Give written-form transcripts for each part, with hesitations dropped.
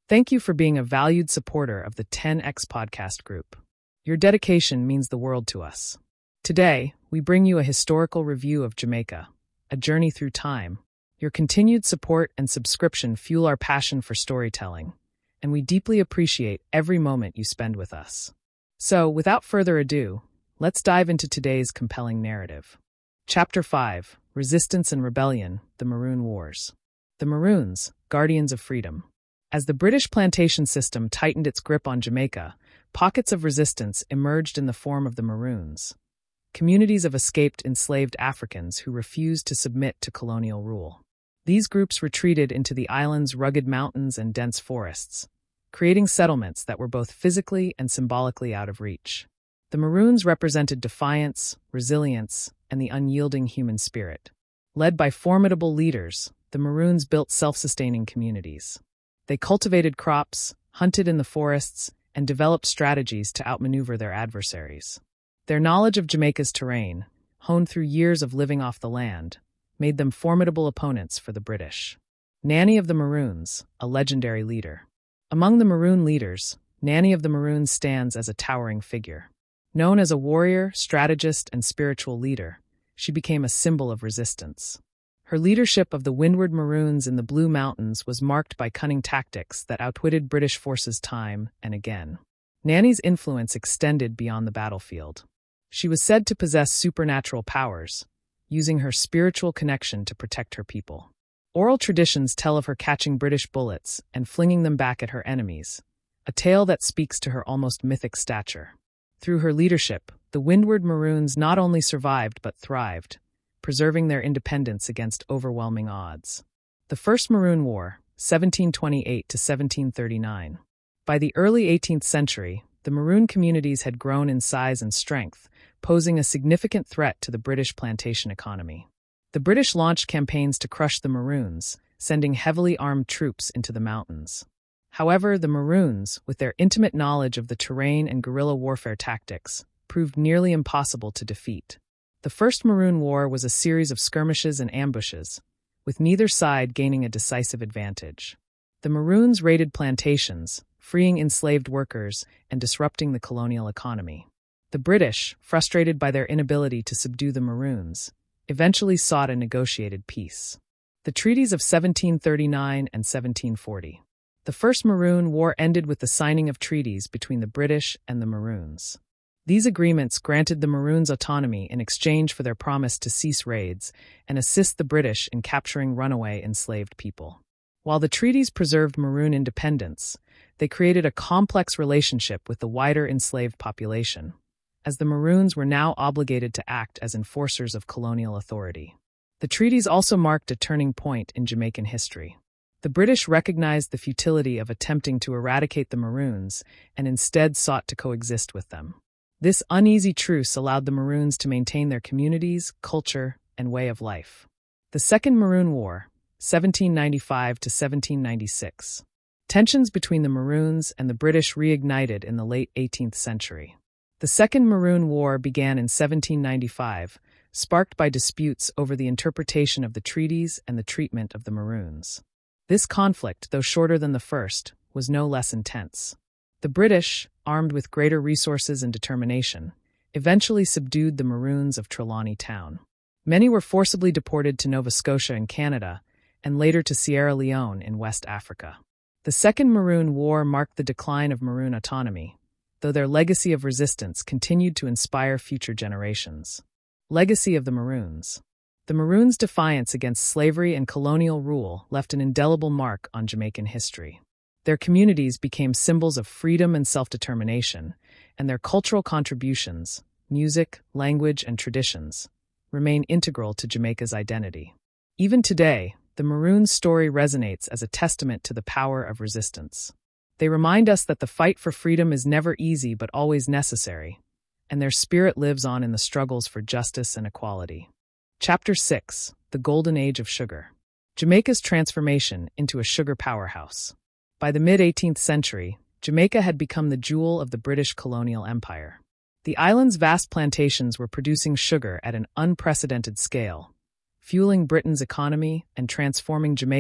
Thank you for being a valued supporter of the 10X Podcast Group. Your dedication means the world to us. Today, we bring you a historical review of Jamaica, a journey through time. Your continued support and subscription fuel our passion for storytelling, and we deeply appreciate every moment you spend with us. So, without further ado, let's dive into today's compelling narrative. Chapter 5, Resistance and Rebellion, the Maroon Wars. The Maroons, Guardians of Freedom. As the British plantation system tightened its grip on Jamaica, pockets of resistance emerged in the form of the Maroons, communities of escaped enslaved Africans who refused to submit to colonial rule. These groups retreated into the island's rugged mountains and dense forests, creating settlements that were both physically and symbolically out of reach. The Maroons represented defiance, resilience, and the unyielding human spirit. Led by formidable leaders, the Maroons built self-sustaining communities. They cultivated crops, hunted in the forests, and developed strategies to outmaneuver their adversaries. Their knowledge of Jamaica's terrain, honed through years of living off the land, made them formidable opponents for the British. Nanny of the Maroons, a legendary leader. Among the Maroon leaders, Nanny of the Maroons stands as a towering figure. Known as a warrior, strategist, and spiritual leader, she became a symbol of resistance. Her leadership of the Windward Maroons in the Blue Mountains was marked by cunning tactics that outwitted British forces time and again. Nanny's influence extended beyond the battlefield. She was said to possess supernatural powers, using her spiritual connection to protect her people. Oral traditions tell of her catching British bullets and flinging them back at her enemies, a tale that speaks to her almost mythic stature. Through her leadership, the Windward Maroons not only survived but thrived, preserving their independence against overwhelming odds. The First Maroon War, 1728 to 1739. By the early 18th century, the Maroon communities had grown in size and strength, posing a significant threat to the British plantation economy. The British launched campaigns to crush the Maroons, sending heavily armed troops into the mountains. However, the Maroons, with their intimate knowledge of the terrain and guerrilla warfare tactics, proved nearly impossible to defeat. The First Maroon War was a series of skirmishes and ambushes, with neither side gaining a decisive advantage. The Maroons raided plantations, freeing enslaved workers and disrupting the colonial economy. The British, frustrated by their inability to subdue the Maroons, eventually sought a negotiated peace. The treaties of 1739 and 1740. The First Maroon War ended with the signing of treaties between the British and the Maroons. These agreements granted the Maroons autonomy in exchange for their promise to cease raids and assist the British in capturing runaway enslaved people. While the treaties preserved Maroon independence, they created a complex relationship with the wider enslaved population, as the Maroons were now obligated to act as enforcers of colonial authority. The treaties also marked a turning point in Jamaican history. The British recognized the futility of attempting to eradicate the Maroons and instead sought to coexist with them. This uneasy truce allowed the Maroons to maintain their communities, culture, and way of life. The Second Maroon War, 1795 to 1796. Tensions between the Maroons and the British reignited in the late 18th century. The Second Maroon War began in 1795, sparked by disputes over the interpretation of the treaties and the treatment of the Maroons. This conflict, though shorter than the first, was no less intense. The British, armed with greater resources and determination, eventually subdued the Maroons of Trelawney Town. Many were forcibly deported to Nova Scotia in Canada, and later to Sierra Leone in West Africa. The Second Maroon War marked the decline of Maroon autonomy, though their legacy of resistance continued to inspire future generations. Legacy of the Maroons. The Maroons' defiance against slavery and colonial rule left an indelible mark on Jamaican history. Their communities became symbols of freedom and self-determination, and their cultural contributions, music, language, and traditions, remain integral to Jamaica's identity. Even today, the Maroons' story resonates as a testament to the power of resistance. They remind us that the fight for freedom is never easy but always necessary, and their spirit lives on in the struggles for justice and equality. Chapter 6: The Golden Age of Sugar. Jamaica's transformation into a sugar powerhouse. By the mid-18th century, Jamaica had become the jewel of the British colonial empire. The island's vast plantations were producing sugar at an unprecedented scale, fueling Britain's economy and transforming Jamaica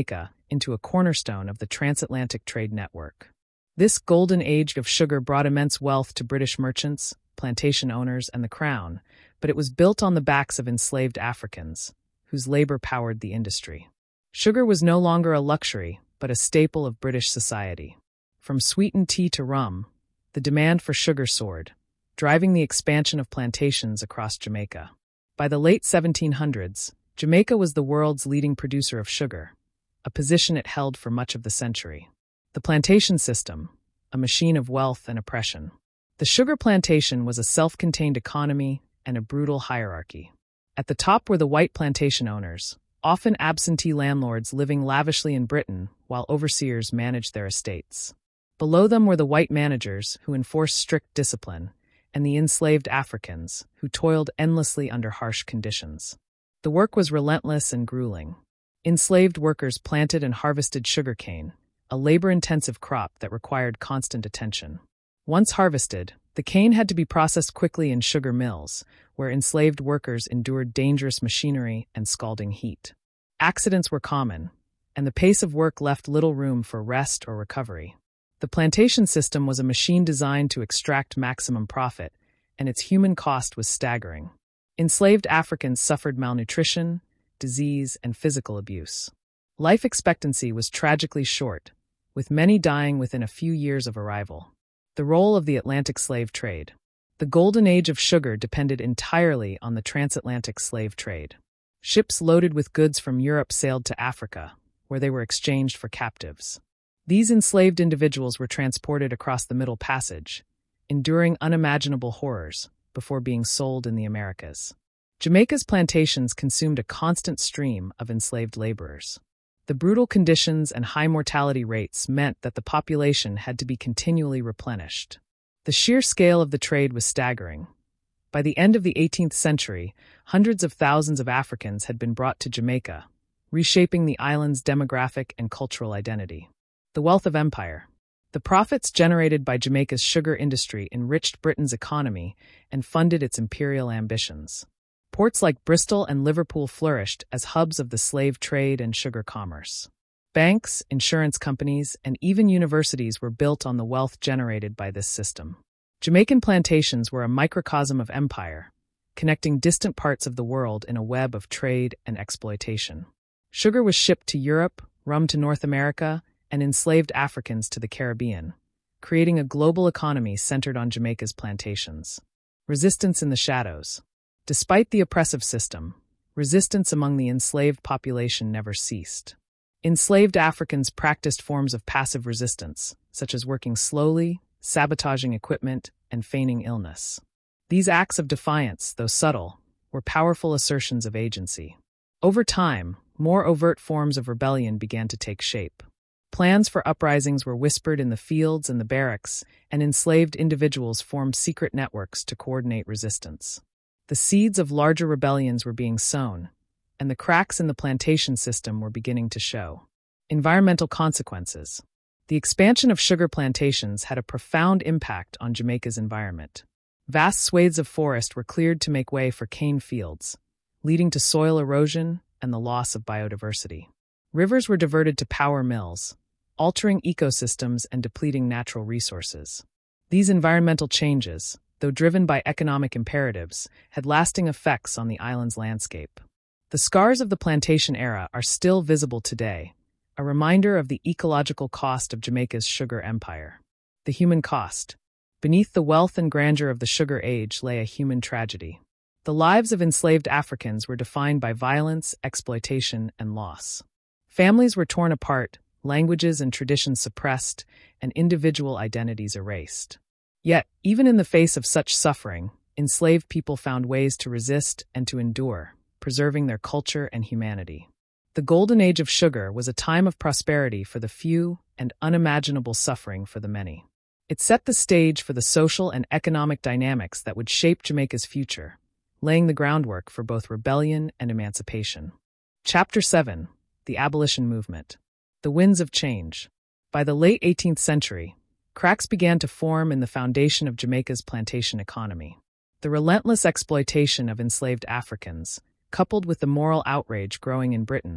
into a cornerstone of the transatlantic trade network. This golden age of sugar brought immense wealth to British merchants, plantation owners, and the crown, but it was built on the backs of enslaved Africans, whose labor powered the industry. Sugar was no longer a luxury, but a staple of British society. From sweetened tea to rum, the demand for sugar soared, driving the expansion of plantations across Jamaica. By the late 1700s, Jamaica was the world's leading producer of sugar, a position it held for much of the century. The plantation system, a machine of wealth and oppression. The sugar plantation was a self-contained economy and a brutal hierarchy. At the top were the white plantation owners, often absentee landlords living lavishly in Britain while overseers managed their estates. Below them were the white managers who enforced strict discipline, and the enslaved Africans who toiled endlessly under harsh conditions. The work was relentless and grueling. Enslaved workers planted and harvested sugarcane, a labor-intensive crop that required constant attention. Once harvested, the cane had to be processed quickly in sugar mills, where enslaved workers endured dangerous machinery and scalding heat. Accidents were common, and the pace of work left little room for rest or recovery. The plantation system was a machine designed to extract maximum profit, and its human cost was staggering. Enslaved Africans suffered malnutrition, disease, and physical abuse. Life expectancy was tragically short, with many dying within a few years of arrival. The role of the Atlantic slave trade. The golden age of sugar depended entirely on the transatlantic slave trade. Ships loaded with goods from Europe sailed to Africa, where they were exchanged for captives. These enslaved individuals were transported across the Middle Passage, enduring unimaginable horrors before being sold in the Americas. Jamaica's plantations consumed a constant stream of enslaved laborers. The brutal conditions and high mortality rates meant that the population had to be continually replenished. The sheer scale of the trade was staggering. By the end of the 18th century, hundreds of thousands of Africans had been brought to Jamaica, reshaping the island's demographic and cultural identity. The wealth of empire. The profits generated by Jamaica's sugar industry enriched Britain's economy and funded its imperial ambitions. Ports like Bristol and Liverpool flourished as hubs of the slave trade and sugar commerce. Banks, insurance companies, and even universities were built on the wealth generated by this system. Jamaican plantations were a microcosm of empire, connecting distant parts of the world in a web of trade and exploitation. Sugar was shipped to Europe, rum to North America, and enslaved Africans to the Caribbean, creating a global economy centered on Jamaica's plantations. Resistance in the shadows. Despite the oppressive system, resistance among the enslaved population never ceased. Enslaved Africans practiced forms of passive resistance, such as working slowly, sabotaging equipment, and feigning illness. These acts of defiance, though subtle, were powerful assertions of agency. Over time, more overt forms of rebellion began to take shape. Plans for uprisings were whispered in the fields and the barracks, and enslaved individuals formed secret networks to coordinate resistance. The seeds of larger rebellions were being sown, and the cracks in the plantation system were beginning to show. Environmental consequences. The expansion of sugar plantations had a profound impact on Jamaica's environment. Vast swathes of forest were cleared to make way for cane fields, leading to soil erosion and the loss of biodiversity. Rivers were diverted to power mills, altering ecosystems and depleting natural resources. These environmental changes, though driven by economic imperatives, had lasting effects on the island's landscape. The scars of the plantation era are still visible today, a reminder of the ecological cost of Jamaica's sugar empire. The human cost. Beneath the wealth and grandeur of the sugar age lay a human tragedy. The lives of enslaved Africans were defined by violence, exploitation, and loss. Families were torn apart, languages and traditions suppressed, and individual identities erased. Yet, even in the face of such suffering, enslaved people found ways to resist and to endure, preserving their culture and humanity. The golden age of sugar was a time of prosperity for the few and unimaginable suffering for the many. It set the stage for the social and economic dynamics that would shape Jamaica's future, laying the groundwork for both rebellion and emancipation. Chapter 7. The Abolition Movement. The Winds of Change. By the late 18th century, cracks began to form in the foundation of Jamaica's plantation economy. The relentless exploitation of enslaved Africans, coupled with the moral outrage growing in Britain,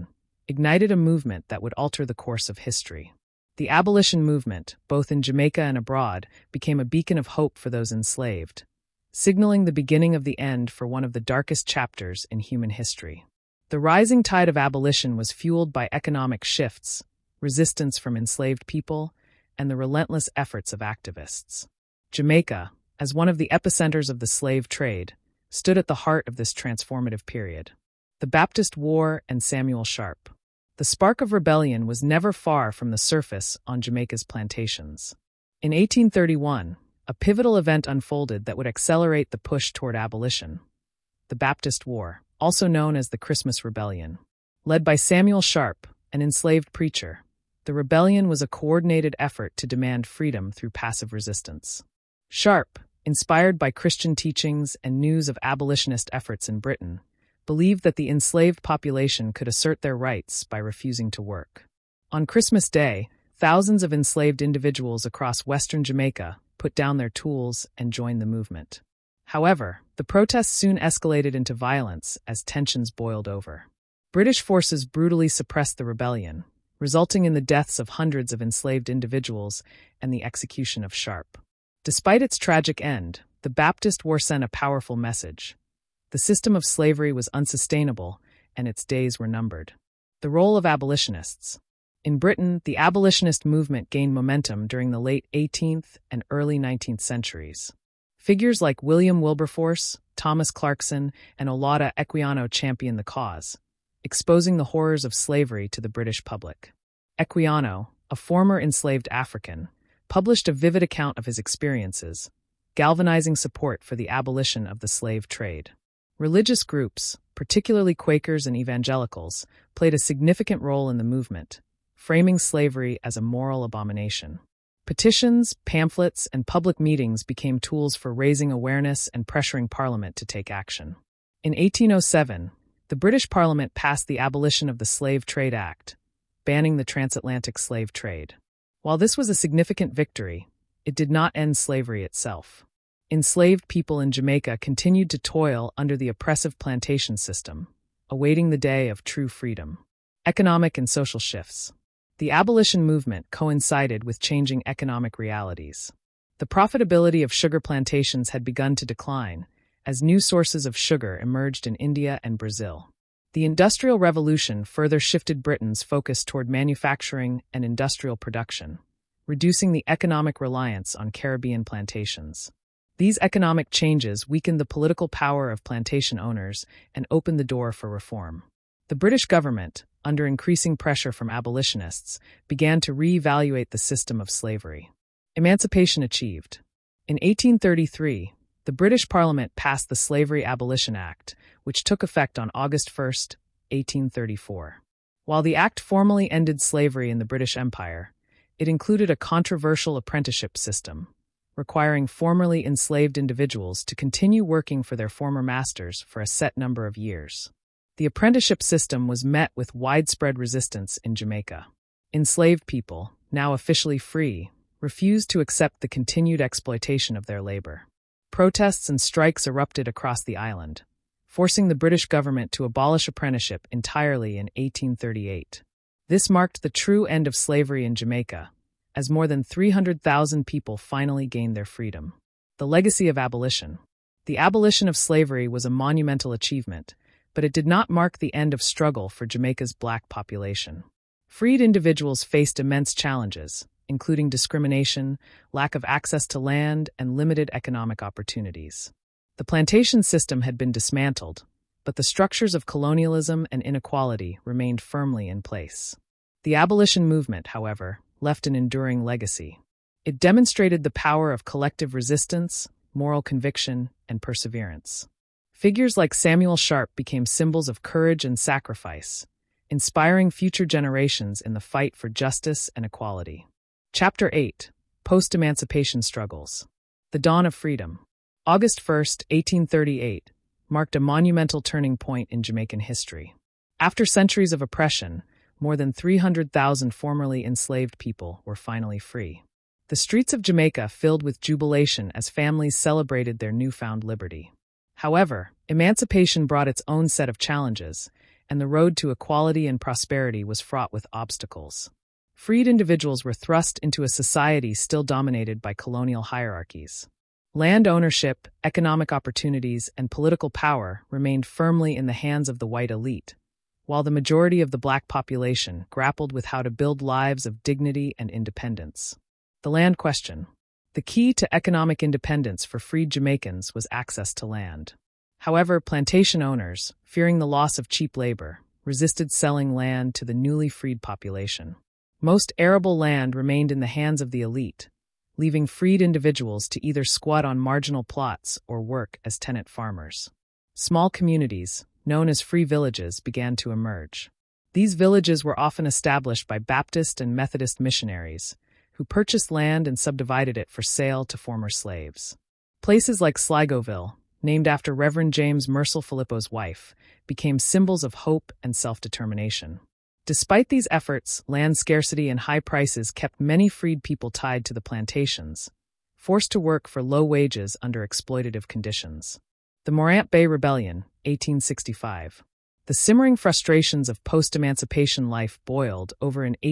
ignited a movement that would alter the course of history. The abolition movement, both in Jamaica and abroad, became a beacon of hope for those enslaved, signaling the beginning of the end for one of the darkest chapters in human history. The rising tide of abolition was fueled by economic shifts, resistance from enslaved people, and the relentless efforts of activists. Jamaica, as one of the epicenters of the slave trade, stood at the heart of this transformative period. The Baptist War and Samuel Sharpe. The spark of rebellion was never far from the surface on Jamaica's plantations. In 1831, a pivotal event unfolded that would accelerate the push toward abolition. The Baptist War, also known as the Christmas Rebellion. Led by Samuel Sharpe, an enslaved preacher, the rebellion was a coordinated effort to demand freedom through passive resistance. Sharpe, inspired by Christian teachings and news of abolitionist efforts in Britain, believed that the enslaved population could assert their rights by refusing to work. On Christmas Day, thousands of enslaved individuals across western Jamaica put down their tools and joined the movement. However, the protests soon escalated into violence as tensions boiled over. British forces brutally suppressed the rebellion, resulting in the deaths of hundreds of enslaved individuals and the execution of Sharpe. Despite its tragic end, the Baptist War sent a powerful message. The system of slavery was unsustainable, and its days were numbered. The role of abolitionists. In Britain, the abolitionist movement gained momentum during the late 18th and early 19th centuries. Figures like William Wilberforce, Thomas Clarkson, and Olaudah Equiano championed the cause, exposing the horrors of slavery to the British public. Equiano, a former enslaved African, published a vivid account of his experiences, galvanizing support for the abolition of the slave trade. Religious groups, particularly Quakers and evangelicals, played a significant role in the movement, framing slavery as a moral abomination. Petitions, pamphlets, and public meetings became tools for raising awareness and pressuring Parliament to take action. In 1807, the British Parliament passed the Abolition of the Slave Trade Act, banning the transatlantic slave trade. While this was a significant victory, it did not end slavery itself. Enslaved people in Jamaica continued to toil under the oppressive plantation system, awaiting the day of true freedom. Economic and social shifts. The abolition movement coincided with changing economic realities. The profitability of sugar plantations had begun to decline, as new sources of sugar emerged in India and Brazil. The Industrial Revolution further shifted Britain's focus toward manufacturing and industrial production, reducing the economic reliance on Caribbean plantations. These economic changes weakened the political power of plantation owners and opened the door for reform. The British government, under increasing pressure from abolitionists, began to re-evaluate the system of slavery. Emancipation achieved. In 1833, the British Parliament passed the Slavery Abolition Act, which took effect on August 1, 1834. While the act formally ended slavery in the British Empire, it included a controversial apprenticeship system, requiring formerly enslaved individuals to continue working for their former masters for a set number of years. The apprenticeship system was met with widespread resistance in Jamaica. Enslaved people, now officially free, refused to accept the continued exploitation of their labor. Protests and strikes erupted across the island, forcing the British government to abolish apprenticeship entirely in 1838. This marked the true end of slavery in Jamaica, as more than 300,000 people finally gained their freedom. The legacy of abolition. The abolition of slavery was a monumental achievement, but it did not mark the end of struggle for Jamaica's black population. Freed individuals faced immense challenges, including discrimination, lack of access to land, and limited economic opportunities. The plantation system had been dismantled, but the structures of colonialism and inequality remained firmly in place. The abolition movement, however, left an enduring legacy. It demonstrated the power of collective resistance, moral conviction, and perseverance. Figures like Samuel Sharpe became symbols of courage and sacrifice, inspiring future generations in the fight for justice and equality. Chapter 8. Post-Emancipation Struggles. The Dawn of Freedom. August 1, 1838, marked a monumental turning point in Jamaican history. After centuries of oppression, more than 300,000 formerly enslaved people were finally free. The streets of Jamaica filled with jubilation as families celebrated their newfound liberty. However, emancipation brought its own set of challenges, and the road to equality and prosperity was fraught with obstacles. Freed individuals were thrust into a society still dominated by colonial hierarchies. Land ownership, economic opportunities, and political power remained firmly in the hands of the white elite, while the majority of the black population grappled with how to build lives of dignity and independence. The land question. The key to economic independence for freed Jamaicans was access to land. However, plantation owners, fearing the loss of cheap labor, resisted selling land to the newly freed population. Most arable land remained in the hands of the elite, leaving freed individuals to either squat on marginal plots or work as tenant farmers. Small communities, known as free villages, began to emerge. These villages were often established by Baptist and Methodist missionaries, who purchased land and subdivided it for sale to former slaves. Places like Sligoville, named after Reverend James Mersal Filippo's wife, became symbols of hope and self-determination. Despite these efforts, land scarcity and high prices kept many freed people tied to the plantations, forced to work for low wages under exploitative conditions. The Morant Bay Rebellion, 1865. The simmering frustrations of post-emancipation life boiled over in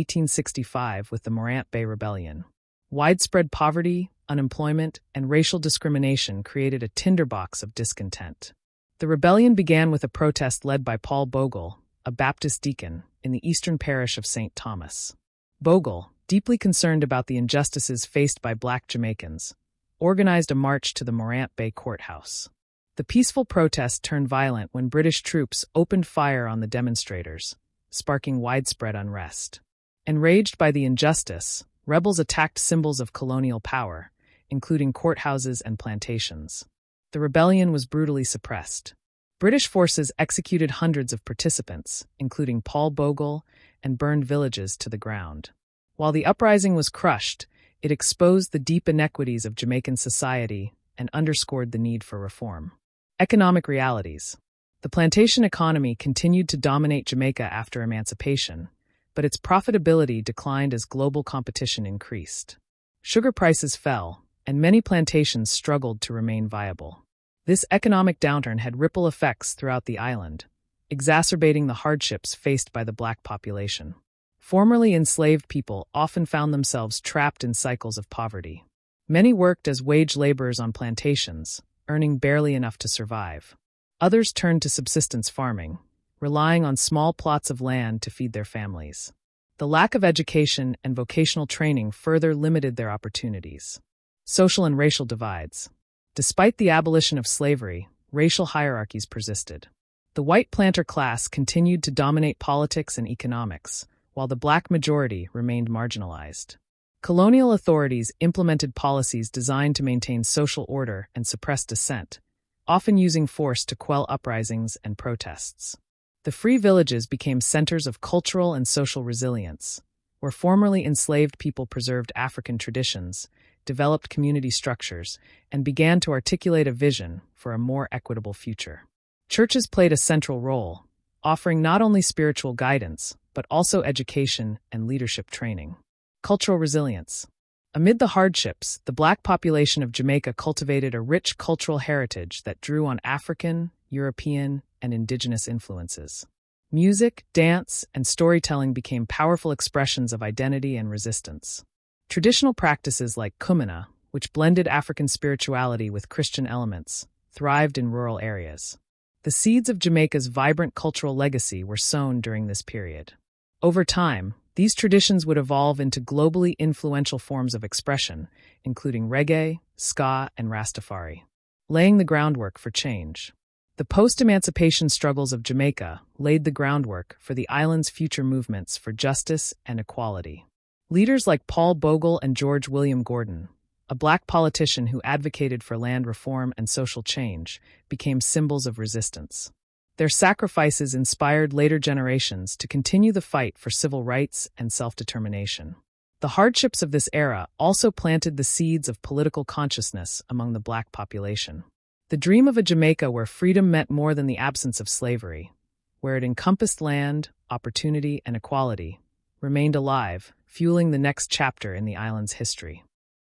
1865 with the Morant Bay Rebellion. Widespread poverty, unemployment, and racial discrimination created a tinderbox of discontent. The rebellion began with a protest led by Paul Bogle, a Baptist deacon, in the eastern parish of St. Thomas. Bogle, deeply concerned about the injustices faced by black Jamaicans, organized a march to the Morant Bay courthouse. The peaceful protest turned violent when British troops opened fire on the demonstrators, sparking widespread unrest. Enraged by the injustice, rebels attacked symbols of colonial power, including courthouses and plantations. The rebellion was brutally suppressed. British forces executed hundreds of participants, including Paul Bogle, and burned villages to the ground. While the uprising was crushed, it exposed the deep inequities of Jamaican society and underscored the need for reform. Economic realities. The plantation economy continued to dominate Jamaica after emancipation, but its profitability declined as global competition increased. Sugar prices fell, and many plantations struggled to remain viable. This economic downturn had ripple effects throughout the island, exacerbating the hardships faced by the black population. Formerly enslaved people often found themselves trapped in cycles of poverty. Many worked as wage laborers on plantations, earning barely enough to survive. Others turned to subsistence farming, relying on small plots of land to feed their families. The lack of education and vocational training further limited their opportunities. Social and racial divides. Despite the abolition of slavery, racial hierarchies persisted. The white planter class continued to dominate politics and economics, while the black majority remained marginalized. Colonial authorities implemented policies designed to maintain social order and suppress dissent, often using force to quell uprisings and protests. The free villages became centers of cultural and social resilience, where formerly enslaved people preserved African traditions, developed community structures, and began to articulate a vision for a more equitable future. Churches played a central role, offering not only spiritual guidance, but also education and leadership training. Cultural resilience. Amid the hardships, the black population of Jamaica cultivated a rich cultural heritage that drew on African, European, and indigenous influences. Music, dance, and storytelling became powerful expressions of identity and resistance. Traditional practices like kumina, which blended African spirituality with Christian elements, thrived in rural areas. The seeds of Jamaica's vibrant cultural legacy were sown during this period. Over time, these traditions would evolve into globally influential forms of expression, including reggae, ska, and Rastafari, laying the groundwork for change. The post-emancipation struggles of Jamaica laid the groundwork for the island's future movements for justice and equality. Leaders like Paul Bogle and George William Gordon, a black politician who advocated for land reform and social change, became symbols of resistance. Their sacrifices inspired later generations to continue the fight for civil rights and self-determination. The hardships of this era also planted the seeds of political consciousness among the black population. The dream of a Jamaica where freedom meant more than the absence of slavery, where it encompassed land, opportunity, and equality, remained alive, fueling the next chapter in the island's history.